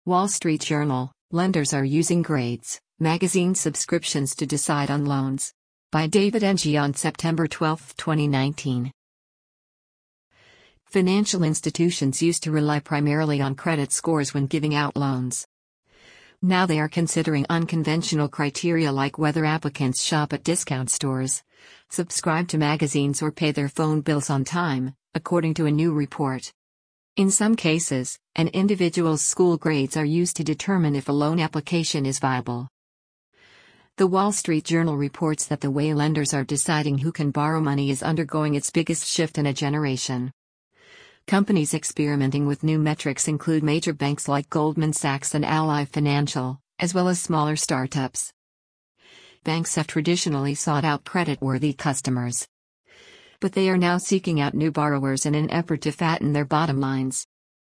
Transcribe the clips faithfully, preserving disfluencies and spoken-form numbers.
Wall Street Journal, lenders are using grades, magazine subscriptions to decide on loans. By David Ng on September twelfth, twenty nineteen. Financial institutions used to rely primarily on credit scores when giving out loans. Now they are considering unconventional criteria like whether applicants shop at discount stores, subscribe to magazines, or pay their phone bills on time, according to a new report. In some cases, an individual's school grades are used to determine if a loan application is viable. The Wall Street Journal reports that the way lenders are deciding who can borrow money is undergoing its biggest shift in a generation. Companies experimenting with new metrics include major banks like Goldman Sachs and Ally Financial, as well as smaller startups. Banks have traditionally sought out credit-worthy customers, but they are now seeking out new borrowers in an effort to fatten their bottom lines.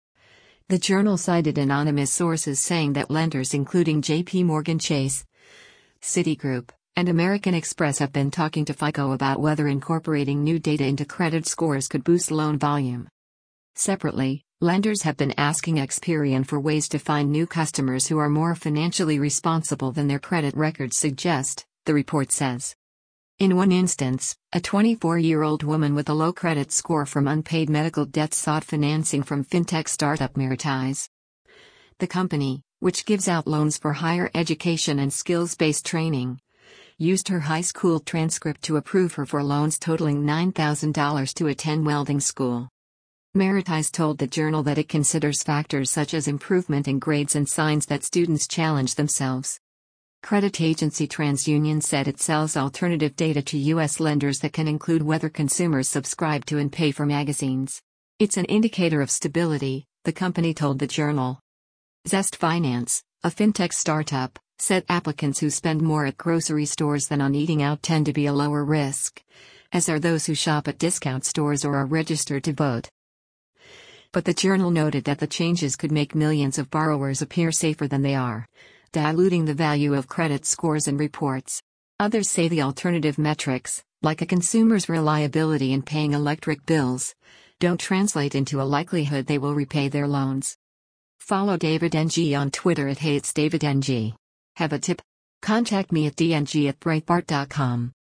The journal cited anonymous sources saying that lenders including J P Morgan Chase, Citigroup, and American Express have been talking to FICO about whether incorporating new data into credit scores could boost loan volume. Separately, lenders have been asking Experian for ways to find new customers who are more financially responsible than their credit records suggest, the report says. In one instance, a twenty-four-year-old woman with a low credit score from unpaid medical debts sought financing from fintech startup Meritize. The company, which gives out loans for higher education and skills-based training, used her high school transcript to approve her for loans totaling nine thousand dollars to attend welding school. Meritize told the journal that it considers factors such as improvement in grades and signs that students challenge themselves. Credit agency TransUnion said it sells alternative data to U S lenders that can include whether consumers subscribe to and pay for magazines. It's an indicator of stability, the company told the journal. Zest Finance, a fintech startup, said applicants who spend more at grocery stores than on eating out tend to be a lower risk, as are those who shop at discount stores or are registered to vote. But the journal noted that the changes could make millions of borrowers appear safer than they are, diluting the value of credit scores and reports. Others say the alternative metrics, like a consumer's reliability in paying electric bills, don't translate into a likelihood they will repay their loans. Follow David Ng on Twitter at Hey It's David Ng. Have a tip? Contact me at d n g at breitbart dot com.